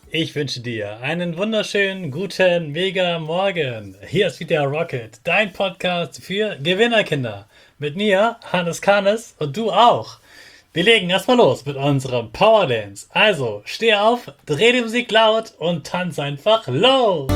Ich wünsche dir einen wunderschönen, guten, mega Morgen. Hier ist wieder Rocket, dein Podcast für Gewinnerkinder. Mit mir, Hannes Kahnes, und du auch. Wir legen erstmal los mit unserem Power Dance. Also, steh auf, dreh die Musik laut und tanz einfach los.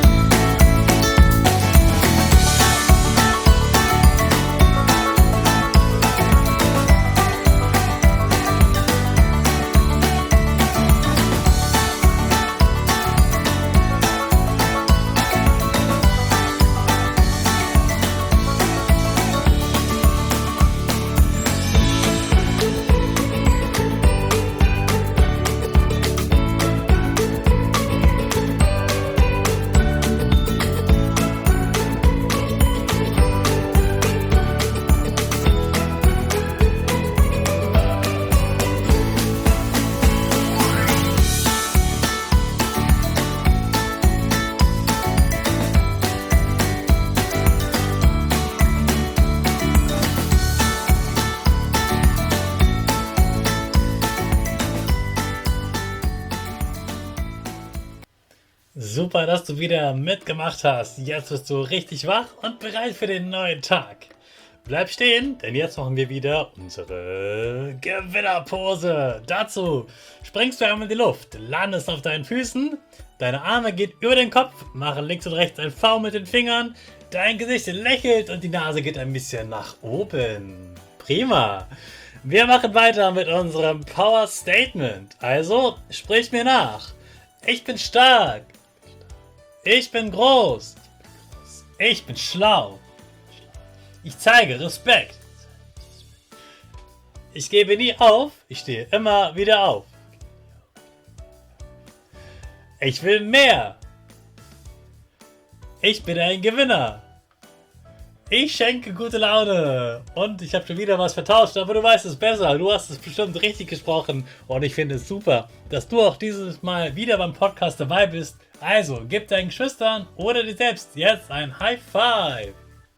Super, dass du wieder mitgemacht hast. Jetzt bist du richtig wach und bereit für den neuen Tag. Bleib stehen, denn jetzt machen wir wieder unsere Gewinnerpose. Dazu springst du einmal in die Luft, landest auf deinen Füßen, deine Arme gehen über den Kopf, machen links und rechts ein V mit den Fingern, dein Gesicht lächelt und die Nase geht ein bisschen nach oben. Prima. Wir machen weiter mit unserem Power Statement. Also, sprich mir nach. Ich bin stark. Ich bin groß. Ich bin schlau. Ich zeige Respekt. Ich gebe nie auf. Ich stehe immer wieder auf. Ich will mehr. Ich bin ein Gewinner. Ich schenke gute Laune. Und ich habe schon wieder was vertauscht, aber du weißt es besser. Du hast es bestimmt richtig gesprochen. Und ich finde es super, dass du auch dieses Mal wieder beim Podcast dabei bist. Also, gib deinen Geschwistern oder dir selbst jetzt ein High Five.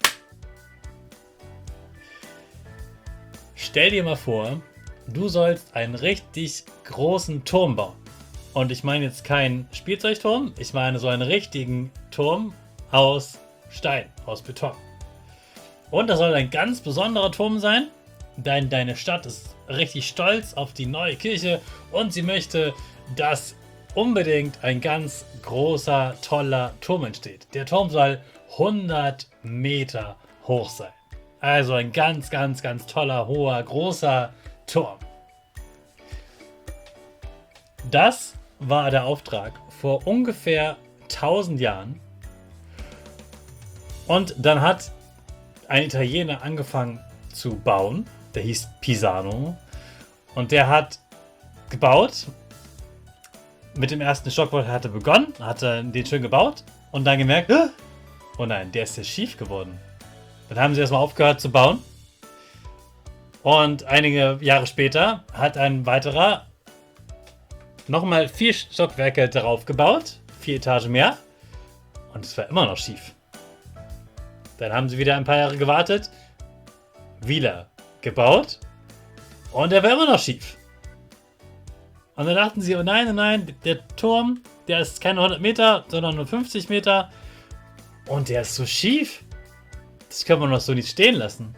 Stell dir mal vor, du sollst einen richtig großen Turm bauen. Und ich meine jetzt keinen Spielzeugturm, ich meine so einen richtigen Turm aus Stein, aus Beton. Und das soll ein ganz besonderer Turm sein, denn deine Stadt ist richtig stolz auf die neue Kirche und sie möchte, dass unbedingt ein ganz großer, toller Turm entsteht. Der Turm soll 100 Meter hoch sein. Also ein ganz, ganz, ganz toller, hoher, großer Turm. Das war der Auftrag vor ungefähr 1000 Jahren. Und dann hat ein Italiener angefangen zu bauen. Der hieß Pisano. Und der hat gebaut. Mit dem ersten Stockwerk hat er begonnen, hat er den schön gebaut und dann gemerkt, oh nein, der ist ja schief geworden. Dann haben sie erstmal aufgehört zu bauen und einige Jahre später hat ein weiterer nochmal 4 Stockwerke darauf gebaut, 4 Etagen mehr und es war immer noch schief. Dann haben sie wieder ein paar Jahre gewartet, wieder gebaut und er war immer noch schief. Und dann dachten sie, oh nein, der Turm, der ist keine 100 Meter, sondern nur 50 Meter. Und der ist so schief. Das können wir noch so nicht stehen lassen.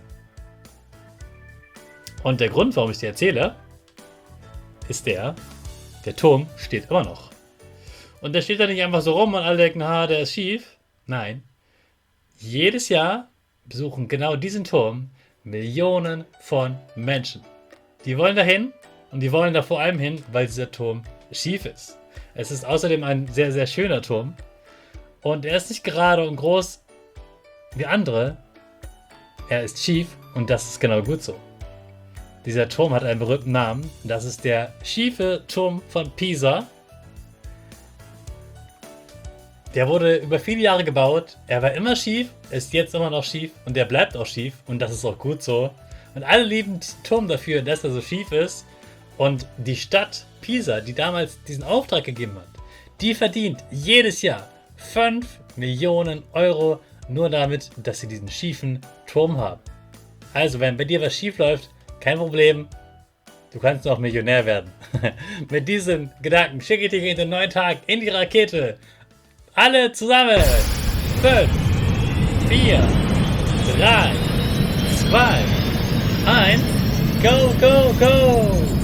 Und der Grund, warum ich dir erzähle, ist der Turm steht immer noch. Und der steht da nicht einfach so rum und alle denken, der ist schief. Nein. Jedes Jahr besuchen genau diesen Turm Millionen von Menschen. Die wollen dahin. Und die wollen da vor allem hin, weil dieser Turm schief ist. Es ist außerdem ein sehr, sehr schöner Turm. Und er ist nicht gerade und groß wie andere. Er ist schief und das ist genau gut so. Dieser Turm hat einen berühmten Namen. Das ist der schiefe Turm von Pisa. Der wurde über viele Jahre gebaut. Er war immer schief, ist jetzt immer noch schief und der bleibt auch schief. Und das ist auch gut so. Und alle lieben den Turm dafür, dass er so schief ist. Und die Stadt Pisa, die damals diesen Auftrag gegeben hat, die verdient jedes Jahr 5 Millionen Euro nur damit, dass sie diesen schiefen Turm haben. Also, wenn bei dir was schief läuft, kein Problem. Du kannst auch Millionär werden. Mit diesem Gedanken schicke ich dich in den neuen Tag in die Rakete. Alle zusammen. 5, 4, 3, 2, 1. Go, go, go!